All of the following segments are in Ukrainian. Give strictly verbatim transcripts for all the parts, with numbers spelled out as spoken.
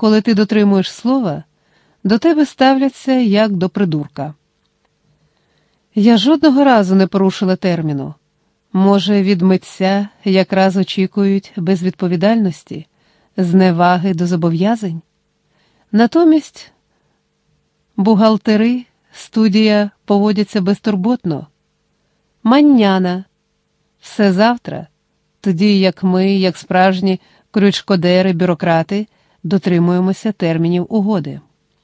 коли ти дотримуєш слова, до тебе ставляться як до придурка. Я жодного разу не порушила терміну. Може, від митця якраз очікують безвідповідальності, зневаги до зобов'язань? Натомість бухгалтери, студія поводяться безтурботно. Манняна. Все завтра, тоді як ми, як справжні крючкодери, бюрократи, дотримуємося термінів угоди.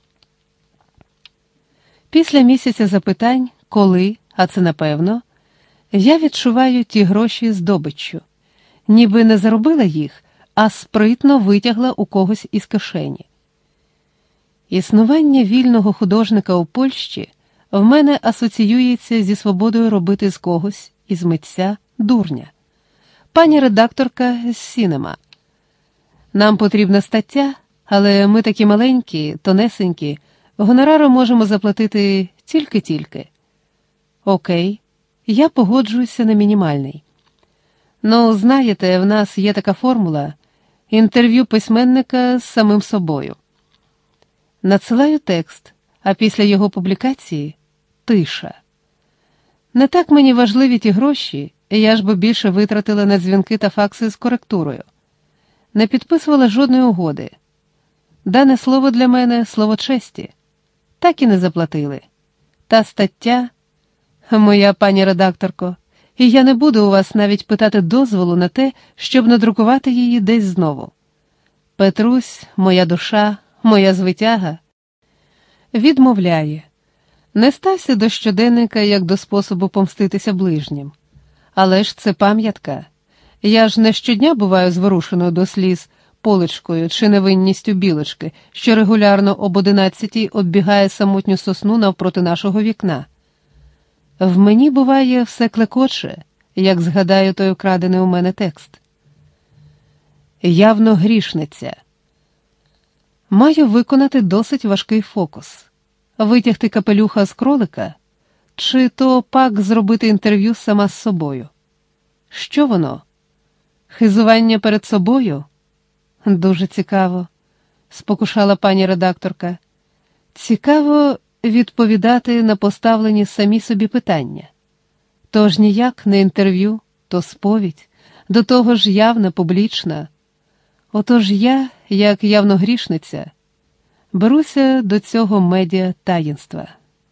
Після місяця запитань, коли, а це напевно, я відчуваю ті гроші здобиччю, ніби не заробила їх, а спритно витягла у когось із кишені. Існування вільного художника у Польщі в мене асоціюється зі свободою робити з когось, із митця, дурня. Пані редакторка з Сінема. Нам потрібна стаття, але ми такі маленькі, тонесенькі, гонорару можемо заплатити тільки-тільки. Окей, я погоджуюся на мінімальний. Ну, знаєте, в нас є така формула – інтерв'ю письменника з самим собою. Надсилаю текст, а після його публікації – тиша. Не так мені важливі ті гроші, я ж би більше витратила на дзвінки та факси з коректурою. Не підписувала жодної угоди. Дане слово для мене – слово честі. Так і не заплатили. Та стаття, моя пані редакторко, і я не буду у вас навіть питати дозволу на те, щоб надрукувати її десь знову. Петрусь, моя душа, моя звитяга, відмовляє. Не стався до щоденника, як до способу помститися ближнім. Але ж це пам'ятка. Я ж не щодня буваю зворушеною до сліз поличкою чи невинністю білочки, що регулярно об одинадцятій оббігає самотню сосну навпроти нашого вікна. В мені буває все клекоче, як згадаю той украдений у мене текст. Явно грішниця. Маю виконати досить важкий фокус. Витягти капелюха з кролика, чи то пак зробити інтерв'ю сама з собою. Що воно? Хизування перед собою? Дуже цікаво, спокушала пані редакторка. Цікаво відповідати на поставлені самі собі питання. Тож ніяк не інтерв'ю, то сповідь, до того ж явна, публічна. Отож я, як явногрішниця, беруся до цього медіа-таїнства.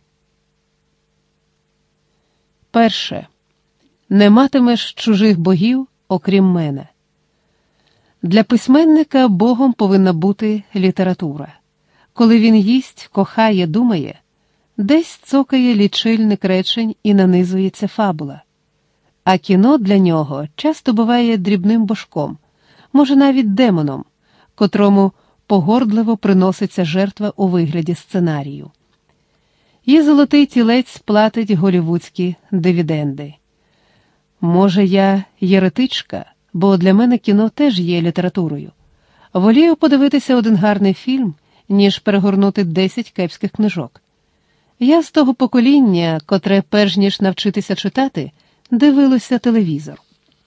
Перше. Не матимеш чужих богів, окрім мене. Для письменника богом повинна бути література. Коли він їсть, кохає, думає, десь цокає лічильник речень і нанизується фабула. А кіно для нього часто буває дрібним божком, може навіть демоном, котрому погордливо приноситься жертва у вигляді сценарію. І золотий тілець платить голівудські дивіденди. Може, я єретичка, бо для мене кіно теж є літературою. Волію подивитися один гарний фільм, ніж перегорнути десять кепських книжок. Я з того покоління, котре, перш ніж навчитися читати, дивилося телевізор.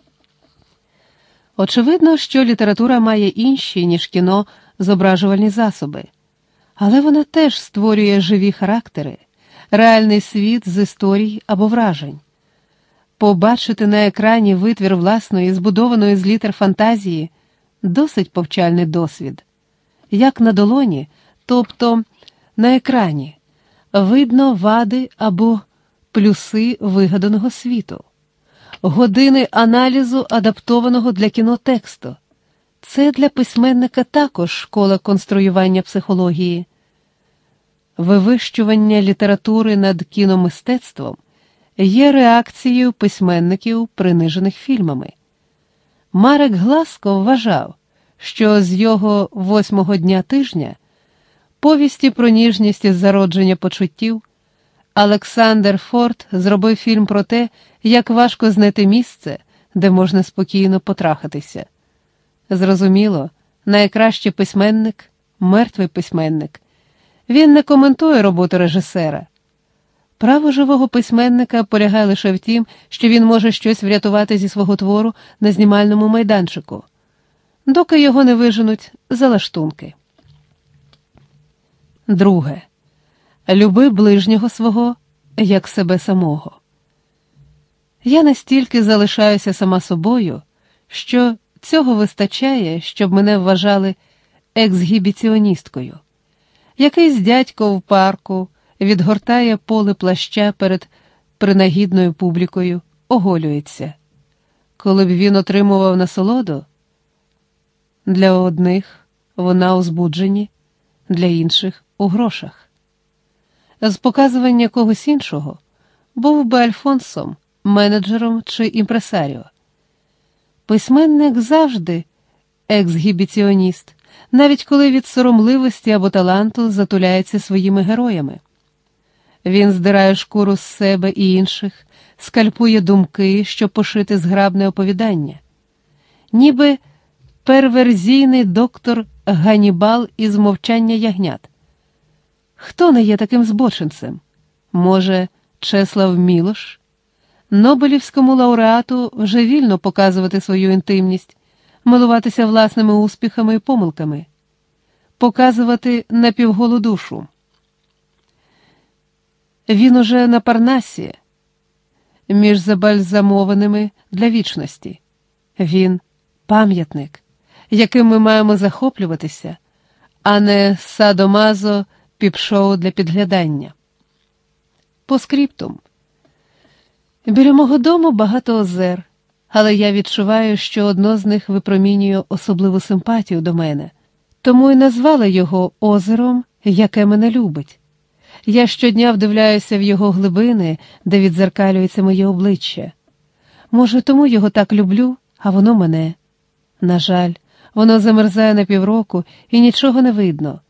Очевидно, що література має інші, ніж кіно, зображувальні засоби. Але вона теж створює живі характери, реальний світ з історій або вражень. Побачити на екрані витвір власної, збудованої з літер фантазії – досить повчальний досвід. Як на долоні, тобто на екрані, видно вади або плюси вигаданого світу. Години аналізу адаптованого для кіно тексту. Це для письменника також школа конструювання психології. Вивищування літератури над кіномистецтвом є реакцією письменників, принижених фільмами. Марек Гласко вважав, що з його восьмого дня тижня, повісті про ніжність із зародження почуттів, Олександр Форд зробив фільм про те, як важко знайти місце, де можна спокійно потрахатися. Зрозуміло, найкращий письменник – мертвий письменник. Він не коментує роботу режисера. Право живого письменника полягає лише в тім, що він може щось врятувати зі свого твору на знімальному майданчику, доки його не виженуть за лаштунки. Друге. Люби ближнього свого, як себе самого. Я настільки залишаюся сама собою, що цього вистачає, щоб мене вважали ексгібіціоністкою. Якийсь дядько в парку відгортає поле плаща перед принагідною публікою, оголюється. Коли б він отримував насолоду, для одних вона у збудженні, для інших у грошах. З показування когось іншого був би альфонсом, менеджером чи імпресаріо. Письменник завжди ексгібіціоніст, навіть коли від соромливості або таланту затуляється своїми героями. Він здирає шкуру з себе і інших, скальпує думки, щоб пошити зграбне оповідання. Ніби перверзійний доктор Ганнібал із «Мовчання ягнят». Хто не є таким збочинцем? Може, Чеслав Мілош? Нобелівському лауреату вже вільно показувати свою інтимність, милуватися власними успіхами і помилками, показувати напівголу душу. Він уже на Парнасі, між забальзамованими для вічності. Він – пам'ятник, яким ми маємо захоплюватися, а не садомазо піп-шоу для підглядання. Поскріптум. Біля мого дому багато озер, але я відчуваю, що одно з них випромінює особливу симпатію до мене, тому й назвала його озером, яке мене любить. Я щодня вдивляюся в його глибини, де відзеркалюється моє обличчя. Може, тому його так люблю, а воно мене. На жаль, воно замерзає на півроку і нічого не видно.